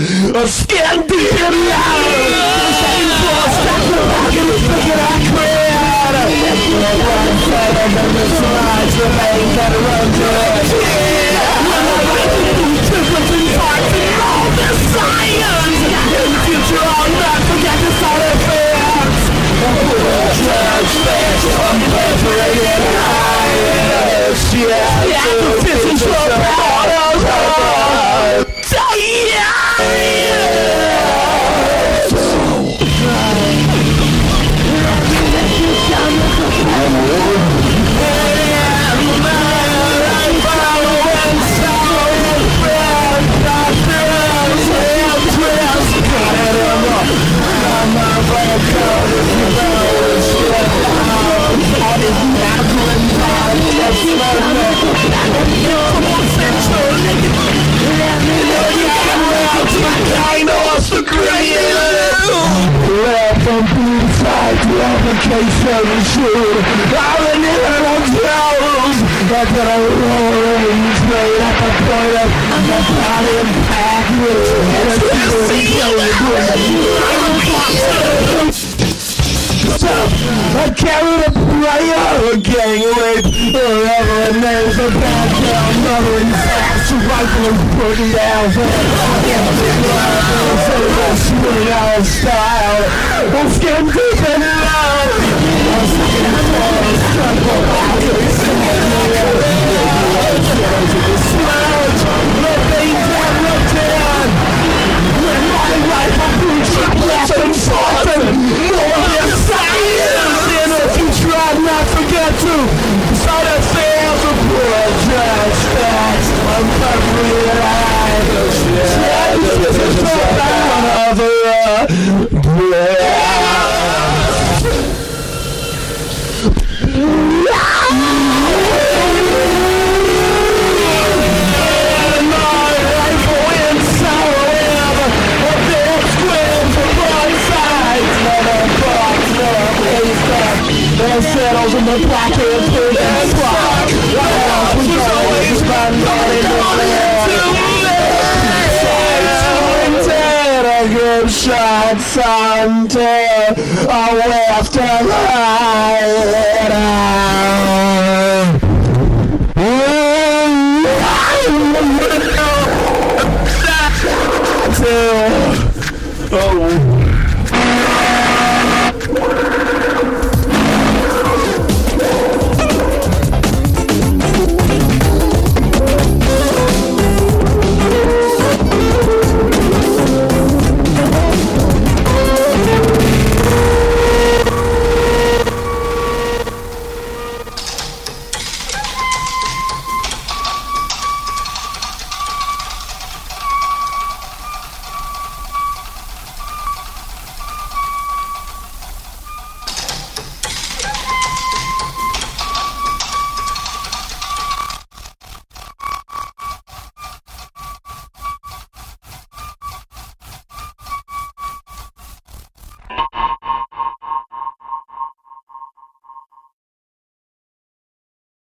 A skin deep in love. The same force that the pocket is thinking I create. The one set of the slides remain that run to it. Different parts in all this science. In the future I'll not forget the side effects. Judge fast, unperforated eyes. Yeah, the physics of powers. I carried a prayer, a gang rape, wherever it names a bad down, mother in facts, rifle and pretty out swing out style, I'm skin deep in love. I'm skin not forget to so that fails a poor judge that I'm perfectly alive. This is so bad of settles in the pocket, big and swag. What else we always run in the dead, a good shot, Santa, away after light. Oh.